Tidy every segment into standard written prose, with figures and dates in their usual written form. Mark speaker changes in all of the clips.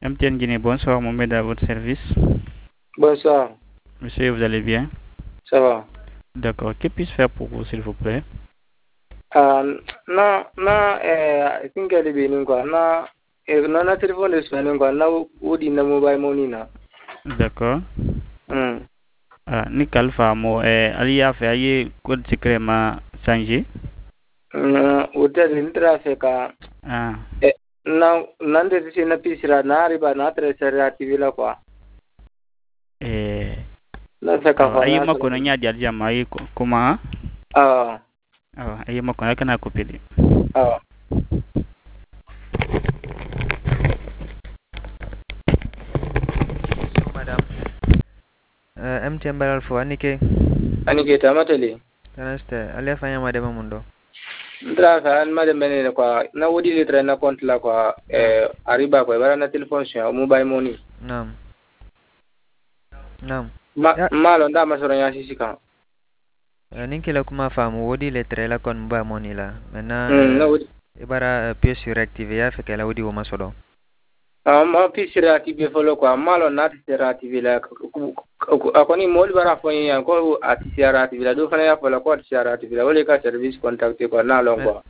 Speaker 1: MTN Guinée, bonsoir, Mohamed à votre service.
Speaker 2: Bonsoir.
Speaker 1: Monsieur, vous allez bien?
Speaker 2: Ça va.
Speaker 1: D'accord. Que puis-je faire pour vous, s'il vous plaît?
Speaker 2: I think I'll be in quoi. Na téléphone de soin quoi. Na udi na mobile money na.
Speaker 1: D'accord. Ni kalfa mo ali ya fait aye code secret ma changer.
Speaker 2: Hotel intra fait ka. Na ndeti si na pisira na riba na tre serati la quoi. Na fait ka
Speaker 1: aye makono nya dia dia mai comment? Aye makono kana copier.
Speaker 3: Madam. MTN Baral fo anike
Speaker 2: tamateli.
Speaker 3: Tanaste ale fanya madama mundo.
Speaker 2: Ndra ka madam bene kwa na wodi litre na compte la kwa ariba kwa bara na telephone sha mobile money.
Speaker 3: Naam.
Speaker 2: Malo nda masoro nya sisi kan.
Speaker 3: Ninkela kuma famu wodi litre la kon mobile money la. Maintenant ibara pièce suractive ya fait kala wodi wo masodo.
Speaker 2: Ma pièce suractive folo kwa malo na suractive la akoni mol bara fo yin ko suractive la do fana ya folo ko suractive la wole ka service contacté ko na longo.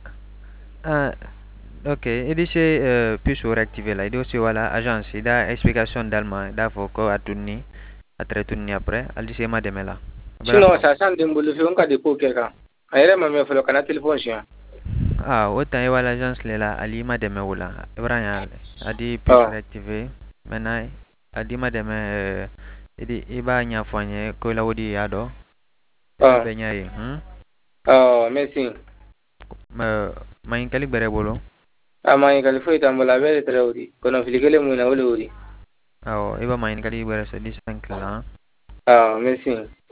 Speaker 3: Ok, et c'est plus suractive là. Et aussi voilà agence da explication d'allemand da fo ko atunni atre tunni après al dit c'est ma demela.
Speaker 2: Sinon ça sent de mbulu fi on ka de ko keka. Ayere ma me folo kana téléphone chien.
Speaker 3: Autant et voilà l'agence là ali ma deme wala. Ibrahim a dit plus suractive. Maintenant a dit ma deme idi iba nya fonye ko la wodi yado. Be nyaay.
Speaker 2: Merci.
Speaker 3: Ma inkali bere bolo.
Speaker 2: Ma inkali fo itambola bere treudi. Kono filikele mu na wole wodi.
Speaker 3: Iba ma inkali bere so 15 là.
Speaker 2: Merci.